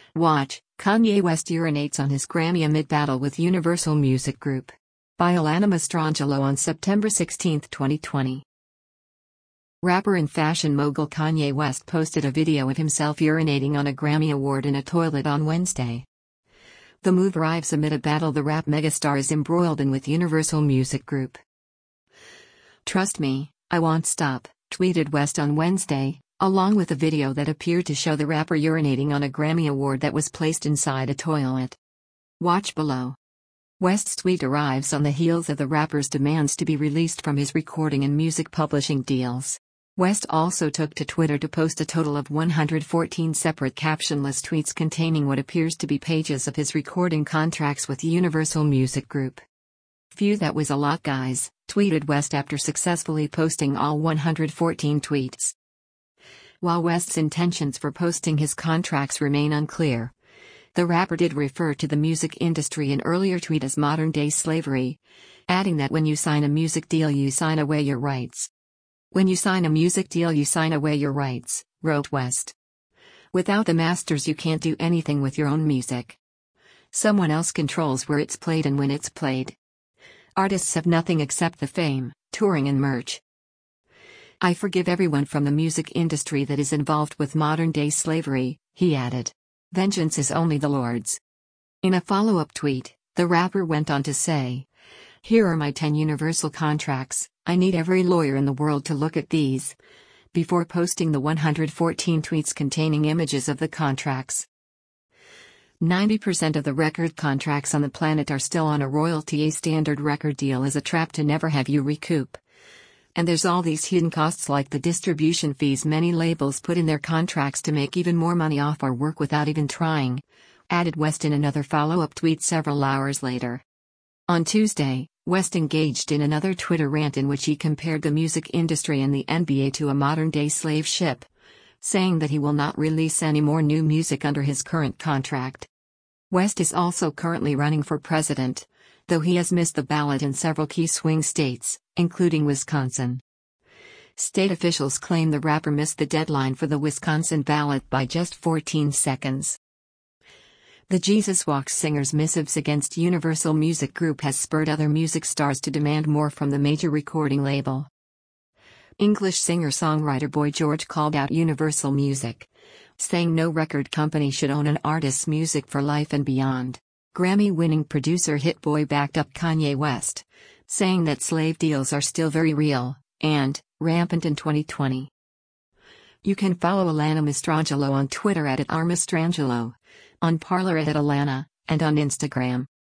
Watch, Kanye West urinates on his Grammy amid battle with Universal Music Group. By Alana Mastrangelo on September 16, 2020. Rapper and fashion mogul Kanye West posted a video of himself urinating on a Grammy Award in a toilet on Wednesday. The move arrives amid a battle the rap megastar is embroiled in with Universal Music Group. "Trust me, I won't stop," tweeted West on Wednesday, along with a video that appeared to show the rapper urinating on a Grammy Award that was placed inside a toilet. Watch below. West's tweet arrives on the heels of the rapper's demands to be released from his recording and music publishing deals. West also took to Twitter to post a total of 114 separate captionless tweets containing what appears to be pages of his recording contracts with Universal Music Group. "Phew, that was a lot, guys," tweeted West after successfully posting all 114 tweets. While West's intentions for posting his contracts remain unclear, the rapper did refer to the music industry in earlier tweet as modern-day slavery, adding that when you sign a music deal you sign away your rights. "When you sign a music deal you sign away your rights," wrote West. "Without the masters you can't do anything with your own music. Someone else controls where it's played and when it's played. Artists have nothing except the fame, touring and merch. I forgive everyone from the music industry that is involved with modern-day slavery," he added. "Vengeance is only the Lord's." In a follow-up tweet, the rapper went on to say, "Here are my 10 Universal contracts, I need every lawyer in the world to look at these," before posting the 114 tweets containing images of the contracts. 90% of the record contracts on the planet are still on a royalty. A standard record deal is a trap to never have you recoup. And there's all these hidden costs like the distribution fees many labels put in their contracts to make even more money off our work without even trying," added West in another follow-up tweet several hours later. On Tuesday, West engaged in another Twitter rant in which he compared the music industry and the NBA to a modern-day slave ship, saying that he will not release any more new music under his current contract. West is also currently running for president, though he has missed the ballot in several key swing states, including Wisconsin. State officials claim the rapper missed the deadline for the Wisconsin ballot by just 14 seconds. The Jesus Walks singer's missives against Universal Music Group has spurred other music stars to demand more from the major recording label. English singer-songwriter Boy George called out Universal Music, saying no record company should own an artist's music for life and beyond. Grammy-winning producer Hit Boy backed up Kanye West, saying that slave deals are still very real and rampant in 2020. You can follow Alana Mastrangelo on Twitter @RMastrangelo, on Parler @Alana, and on Instagram